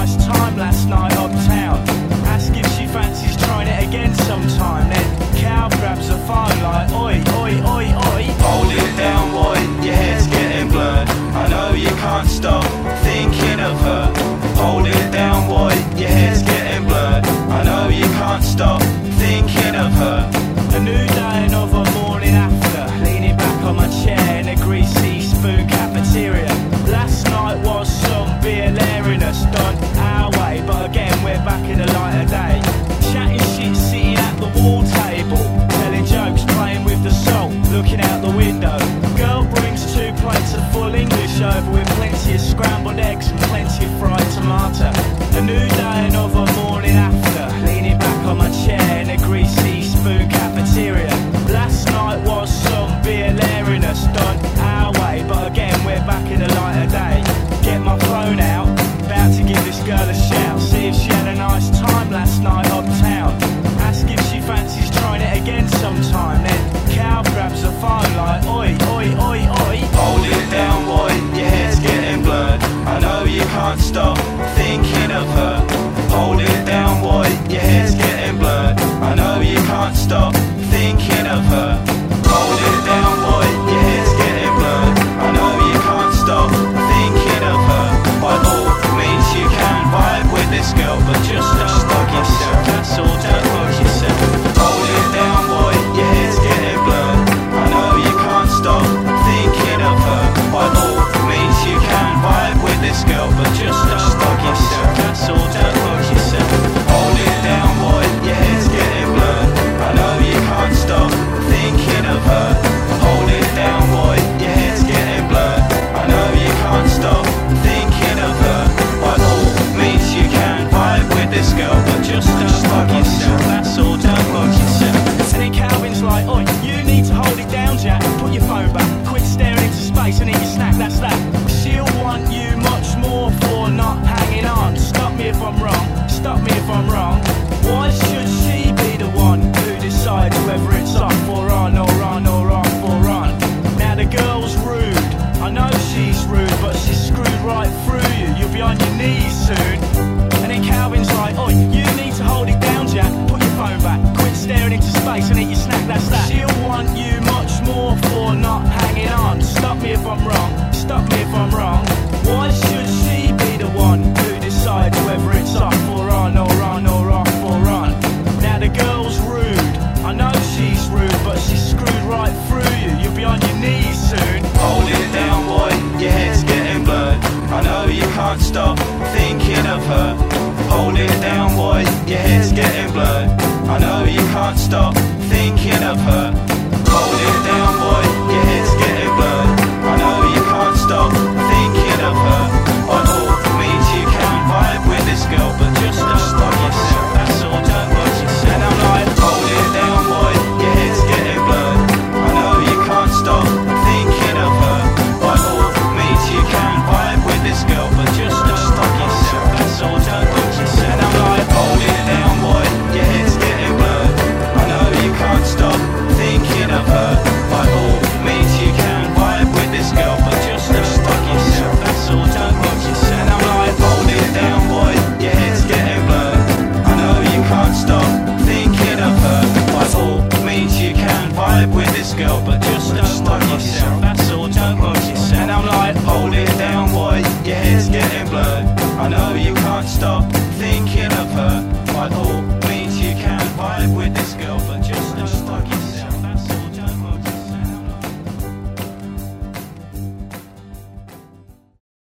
nice time last night uptown. Ask if she fancies trying it again sometime. Then Cal grabs the phone like, oi, oi, oi, oi. Hold it down, boy, your head's getting blurred. I know you can't stop thinking of her. Hold it down, boy, your head's getting blurred. I know you can't stop thinking of her. A new day, another morning after, leaning back on my chair in a greasy spoon cafeteria. Last night was some beer hilarious done our way, but again we're back in the light of day. Chatting shit, sitting at the wall table, telling jokes, playing with the salt, looking out the window. Girl brings 2 plates of full English over with plenty of scrambled eggs and plenty of fried tomato. A new day, another morning after, leaning back on my chair in a greasy spoon cafeteria. Last night was some beer hilarious done our way, but again we're back in the light of day. Get my phone out, about to give this girl a shout, see if she had a nice time last night uptown. Ask if she fancies trying it again sometime. Then Cal grabs the phone like, oi, oi, oi, oi. Hold it down, boy, your head's getting blurred. I know you can't stop thinking of her. Hold it down, boy, your head's getting blurred. I know you can't stop thinking of her. Hold it down, boy, your head's getting blurred. I know you can't stop thinking of her. By all means you can vibe with this girl, but just don't bug yourself. That's all, don't bug yourself. Hold it down, boy, your head's getting blurred. I know you can't stop thinking of her. By all means you can vibe with this girl, but just don't bug yourself. That's all, don't bug yourself. Hold it down, boy, your head's getting blurred. I know you can't stop thinking of her. Hold it down, boy, your head's getting blurred. I know you can't stop thinking of her. By all means you can vibe with this girl, but just don't bug yourself. That's all, don't bug yourself. And then Calvin's like, oi, you need to hold it down, Jack. Put your phone back, quit staring into space and eat your snack, that's that. She'll want you much more for not hanging on. Stop me if I'm wrong, stop me if I'm wrong. Why should she be the one who decides whether it's off or on or on or off or on? Now the girl's rude, I know she's rude, but she's screwed right through you. You'll be on your knees soon. And then Calvin's like, oi, you need to hold it down, Jack. Put your phone back, quit staring into space and eat your snack, that's that. She'll want you much more for not hanging on. Stop me if I'm wrong, stop me if I'm wrong. Why should she be the one who decides whether it's off or on or on or off or on? Now the girl's rude, I know she's rude, but she's screwed right through you. You'll be on your knees soon. Hold it down, boy, your head's getting blurred. I know you can't stop thinking of her. Hold it down, boy, your head's getting blurred. I know you can't stop thinking of her. Hold it down, boy, your head's getting blurred. I know you can't stop thinking of her. By all means you can vibe with this girl, but just don't bug yourself. That's all, don't bug yourself. And I'm like, hold it down, boy, your head's getting blurred. I know you can't stop thinking of her. By all means you can vibe with this girl, but just don't bug yourself. That's all, don't bug yourself. and I'm like, Hold it down, boy, your head's getting blurred. I know you can't stop thinking of her. By all means you can vibe with this girl, but just don't bug yourself. That's all, don't bug yourself. and I'm like, Hold it down, boy, your head's getting blurred. I know you can't stop thinking of her. By all means you can vibe with this girl, but just don't bug yourself. That's all, don't bug yourself. and I'm like, hold it down, boy, your head's getting blurred. I know you can't stop thinking of her.